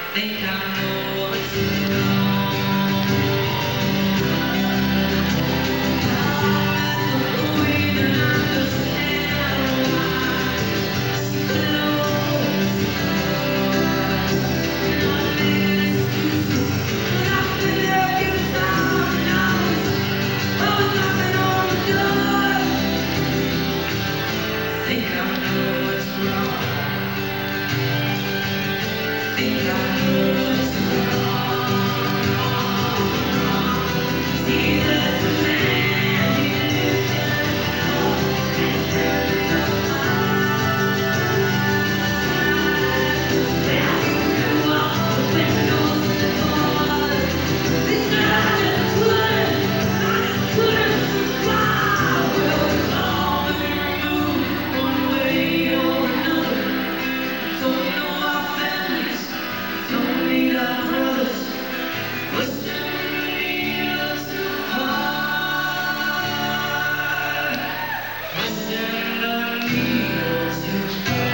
Think I know what's wrong. We don't understand think I know what's wrong. Think I know what's wrong. See, there's a man who walks the windows and the doors. This I just couldn't survive. Well, it's all been removed one way or another. Don't know our families, don't meet our brothers. We're sending us apart. We're sending needles to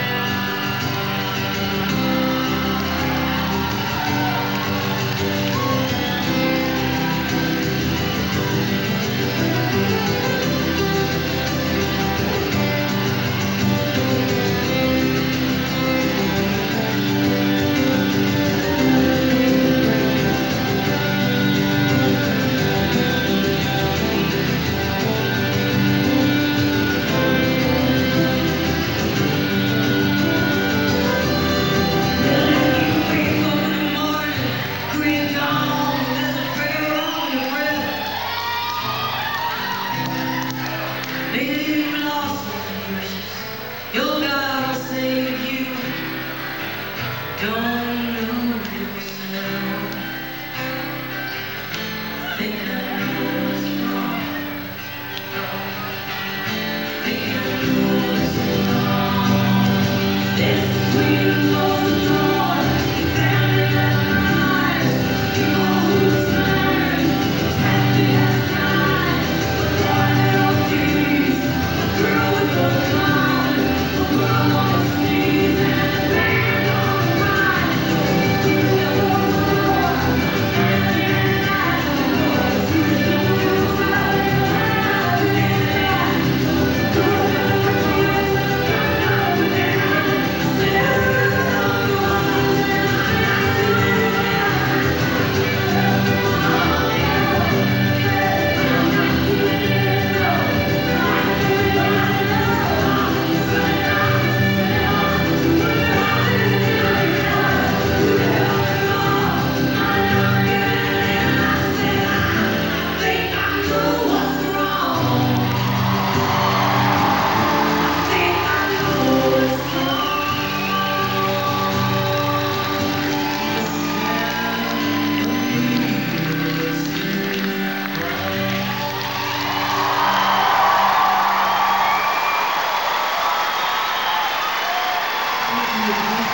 wake up in the morning, green dawn, there's a prayer on your breath. Maybe you've lost something precious. Your God will save you. Don't lose yourself. Think I know what's wrong. Think I know what's wrong. This queen closed the door. You family left behind. You know who's turned. Was happy as time. But boy, little tease. A girl with no gun. A world on its knees and a band on the run. There was a war. And think I know what's wrong. Think I know what's wrong.